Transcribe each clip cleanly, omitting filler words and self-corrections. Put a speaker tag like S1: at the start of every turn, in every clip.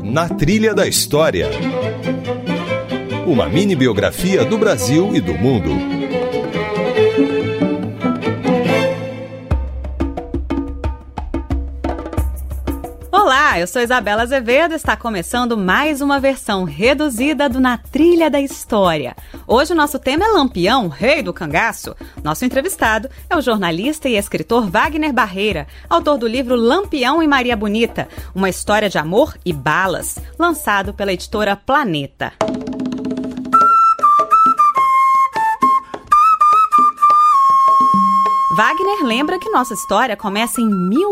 S1: Na Trilha da História. Uma mini-biografia do Brasil e do mundo.
S2: Olá, eu sou Isabela Azevedo e está começando mais uma versão reduzida do Na Trilha da História. Hoje o nosso tema é Lampião, rei do cangaço. Nosso entrevistado é o jornalista e escritor Wagner Barreira, autor do livro Lampião e Maria Bonita, uma história de amor e balas, lançado pela editora Planeta. Wagner lembra que nossa história começa em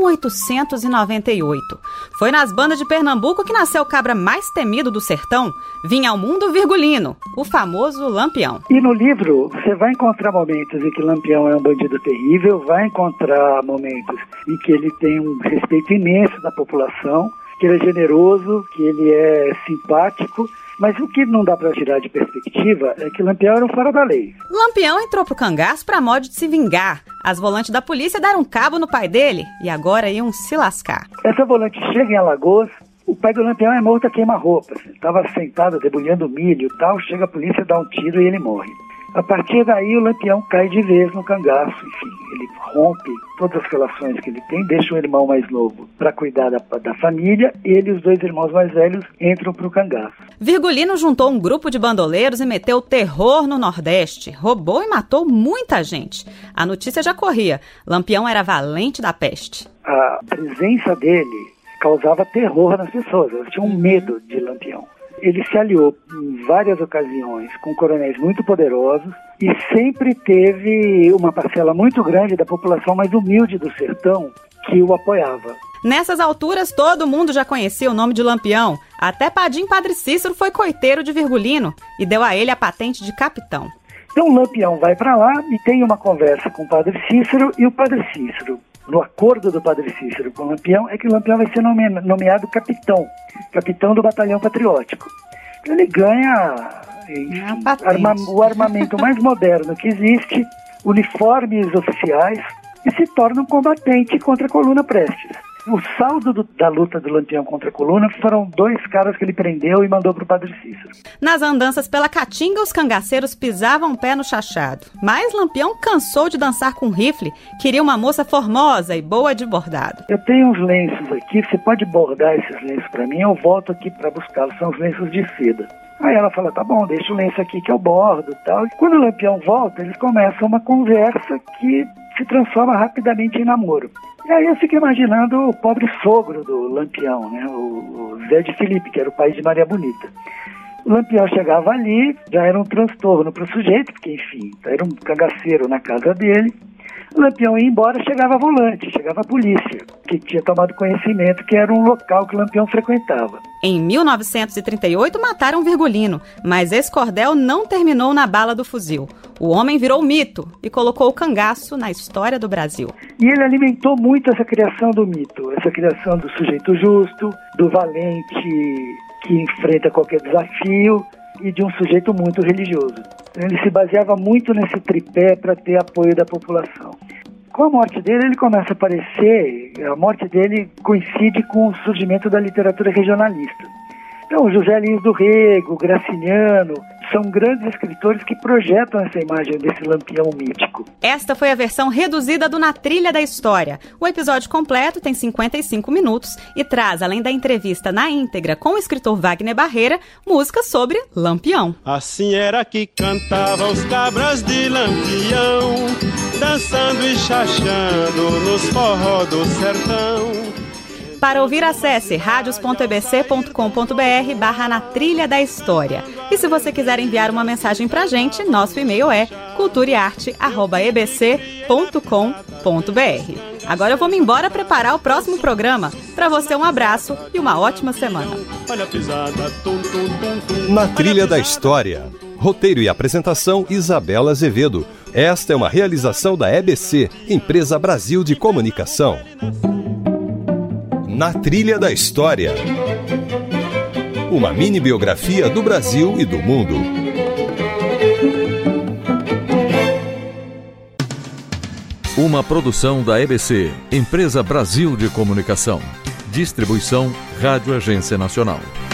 S2: 1898. Foi nas bandas de Pernambuco que nasceu o cabra mais temido do sertão. Vinha ao mundo Virgulino, o famoso Lampião.
S3: E no livro você vai encontrar momentos em que Lampião é um bandido terrível, vai encontrar momentos em que ele tem um respeito imenso da população, que ele é generoso, que ele é simpático. Mas o que não dá para tirar de perspectiva é que Lampião era um fora da lei.
S2: Lampião entrou pro cangaço para modo de se vingar. As volantes da polícia deram cabo no pai dele e agora iam se lascar.
S3: Essa volante chega em Alagoas, o pai do Lampião é morto a queima-roupas. Ele estava sentado debulhando milho e tal, chega a polícia, dá um tiro e ele morre. A partir daí o Lampião cai de vez no cangaço, enfim, ele rompe todas as relações que ele tem, deixa o irmão mais novo para cuidar da família, ele e os dois irmãos mais velhos entram para o cangaço.
S2: Virgulino juntou um grupo de bandoleiros e meteu terror no Nordeste, roubou e matou muita gente. A notícia já corria, Lampião era valente da peste.
S3: A presença dele causava terror nas pessoas, elas tinham medo de Lampião. Ele se aliou em várias ocasiões com coronéis muito poderosos e sempre teve uma parcela muito grande da população mais humilde do sertão que o apoiava.
S2: Nessas alturas, todo mundo já conhecia o nome de Lampião. Até Padim Padre Cícero foi coiteiro de Virgulino e deu a ele a patente de capitão.
S3: Então o Lampião vai para lá e tem uma conversa com o Padre Cícero e o Padre Cícero, no acordo do Padre Cícero com o Lampião, é que o Lampião vai ser nomeado capitão do batalhão patriótico. Ele ganha o armamento mais moderno que existe, uniformes oficiais, e se torna um combatente contra a coluna Prestes. O saldo da luta do Lampião contra a coluna foram 2 caras que ele prendeu e mandou para o Padre Cícero.
S2: Nas andanças pela Caatinga, os cangaceiros pisavam o pé no chachado. Mas Lampião cansou de dançar com rifle, queria uma moça formosa e boa de bordado.
S3: Eu tenho uns lenços aqui, você pode bordar esses lenços para mim, eu volto aqui para buscá-los, são os lenços de seda. Aí ela fala, tá bom, deixa o lenço aqui que eu bordo e tal. E quando o Lampião volta, eles começam uma conversa que se transforma rapidamente em namoro. E aí eu fico imaginando o pobre sogro do Lampião, né? O Zé de Felipe, que era o pai de Maria Bonita. O Lampião chegava ali, já era um transtorno para o sujeito, porque enfim, era um cangaceiro na casa dele. O Lampião ia embora, chegava a volante, chegava a polícia, que tinha tomado conhecimento que era um local que o Lampião frequentava.
S2: Em 1938 mataram Virgulino, mas esse cordel não terminou na bala do fuzil. O homem virou mito e colocou o cangaço na história do Brasil.
S3: E ele alimentou muito essa criação do mito, essa criação do sujeito justo, do valente que enfrenta qualquer desafio e de um sujeito muito religioso. Ele se baseava muito nesse tripé para ter apoio da população. Com a morte dele, ele começa a aparecer, a morte dele coincide com o surgimento da literatura regionalista. Então, José Lins do Rego, Graciliano, são grandes escritores que projetam essa imagem desse Lampião mítico.
S2: Esta foi a versão reduzida do Na Trilha da História. O episódio completo tem 55 minutos e traz, além da entrevista na íntegra com o escritor Wagner Barreira, músicas sobre Lampião.
S4: Assim era que cantavam os cabras de Lampião, dançando e chachando nos forró do sertão.
S2: Para ouvir, acesse radios.ebc.com.br/Na Trilha da História. E se você quiser enviar uma mensagem pra gente, nosso e-mail é culturaearte@ebc.com.br. Agora eu vou me embora preparar o próximo programa. Para você, um abraço e uma ótima semana.
S1: Na Trilha da História. Roteiro e apresentação, Isabela Azevedo. Esta é uma realização da EBC, Empresa Brasil de Comunicação. Na Trilha da História. Uma mini-biografia do Brasil e do mundo.
S5: Uma produção da EBC, Empresa Brasil de Comunicação. Distribuição Rádio Agência Nacional.